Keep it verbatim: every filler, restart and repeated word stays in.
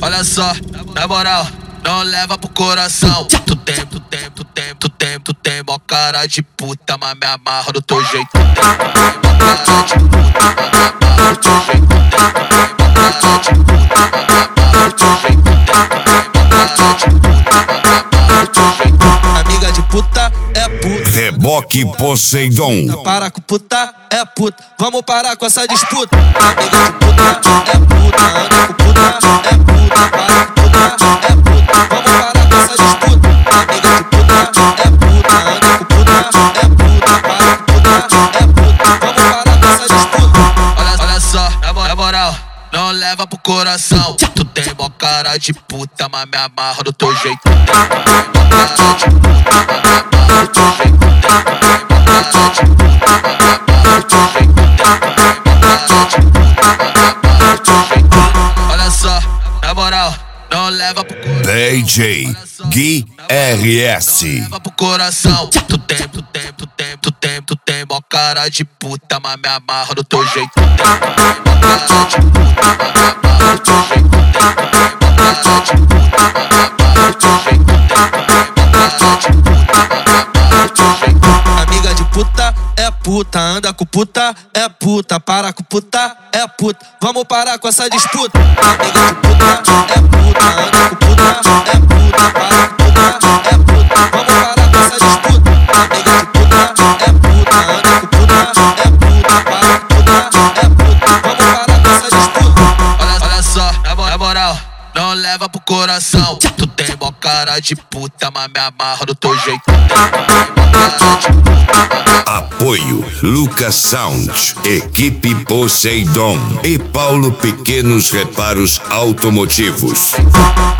Olha só, na moral, não leva pro coração. Tu tem, tu tem, tu tem, tu tem, tu tem mó cara de puta, mas me amarra do teu jeito. Tu tem, tu tem mó cara de puta, mas me amarra do teu jeito. Tu tem, tu tem mó cara de puta, mas me amarra do teu jeito. Tu tem, tu tem mó cara de puta, mas me amarra do teu jeito. Amiga de puta é puta. Reboque Poseidon. Para com puta é puta. Vamos parar com essa disputa. Amiga de puta é puta. Anda com puta é puta. Para com puta é puta. Vamos parar com essa disputa. Amiga de puta é puta. Anda com puta é puta. Para com puta é puta. Vamos parar com essa disputa. Olha, olha só, na moral, não leva pro coração. Tu tem mó cara de puta, mas me amarra do teu jeito. Tu tem mó cara de puta, mas me amarra do teu jeito. Tu tem mó cara de puta, mas me amarra do teu jeito. Tu tem mó cara de puta, mas me amarra do teu jeito. Olha só, na moral, não leva pro coração. D J Gui R S. Leva pro coração. Tu tem, tu tem, tu tem, tu tem, tu tem mó cara de puta, mas me amarra do teu jeito. Tu tem, tu tem mó cara de puta, mas me amarra do teu jeito. Tu tem, tu tem mó cara de puta, mas me amarra do teu jeito. Tu tem, tu tem mó cara de puta, mas me amarra do teu jeito. Amiga de puta é puta, anda com puta é puta, para com puta é puta. Vamos parar com essa disputa. Amiga de puta é puta, anda com puta é puta, para com puta é puta. Vamos parar com essa disputa. Amiga de puta é puta, anda com puta é puta, para com puta é puta. Vamos parar com essa disputa. Olha, olha só, na moral, não leva pro coração. Tu tem mó cara de puta, mas me amarra do teu jeito. Tu tem mó cara de puta, mas me amarra. Apoio Lucas Sound, Equipe Poseidon e Paulo Pequenos Reparos Automotivos.